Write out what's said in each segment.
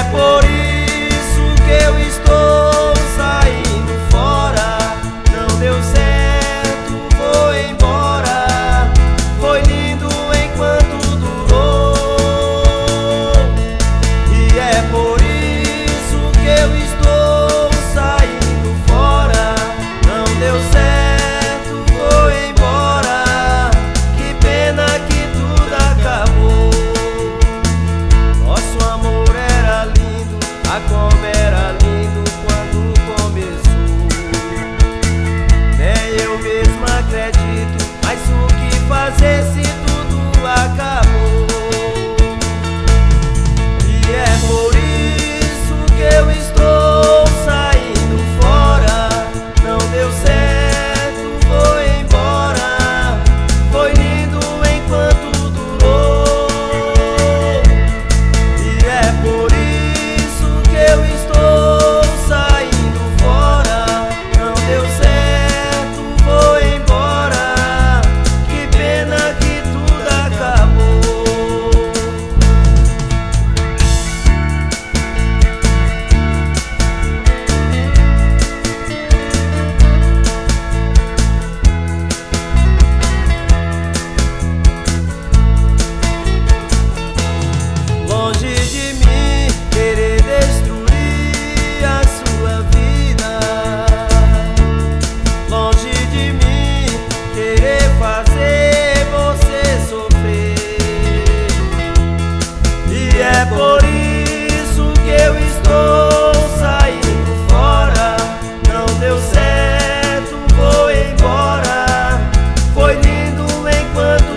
por isso que eu estou saindo fora. Não deu certo, vou embora. Foi lindo enquanto durou. E é por isso que eu estou saindo fora. Não deu certo, vou embora. Que pena que tudo acabou. Nosso amor era lindo, como era lindo quando começou. Nem eu mesmo acredito, mas o que fazer se tudo acabou? E é por isso que eu estou saindo fora. Não deu certo, vou embora. Foi lindo enquanto durou. E é por isso que eu estou saindo fora. Não deu certo, vou embora. Que pena que tudo acabou. Longe de mim querer destruir a sua vida. Longe de mim querer fazer você sofrer. E é por isso que eu estou saindo fora. Não deu certo, vou embora. Foi lindo enquanto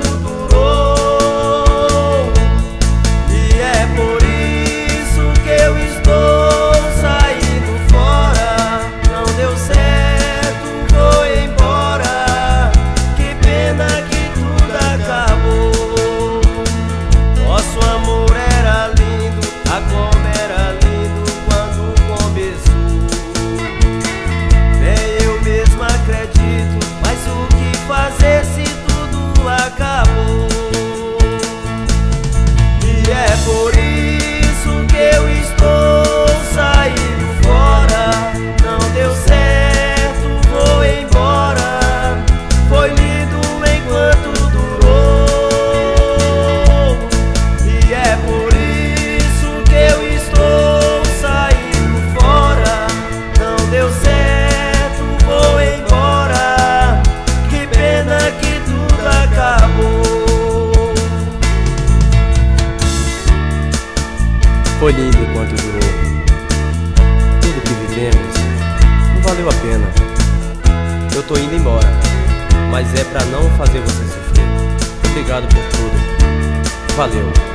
durou. E é por isso que eu estou saindo fora. Não deu certo, vou embora. Que pena que tudo acabou. Nosso amor era lindo, como era lindo quando começou. Nem eu mesmo acredito, mas o que fazer se tudo acabou? E é por isso que eu estou saindo fora. Não deu certo, vou embora. Foi lindo enquanto durou. E é por isso que eu estou saindo fora. Não deu certo, vou embora. Que pena que tudo acabou. Foi lindo enquanto durou. Tudo que vivemos não valeu a pena. Eu tô indo embora, mas é pra não fazer você sofrer. Obrigado por tudo. Valeu.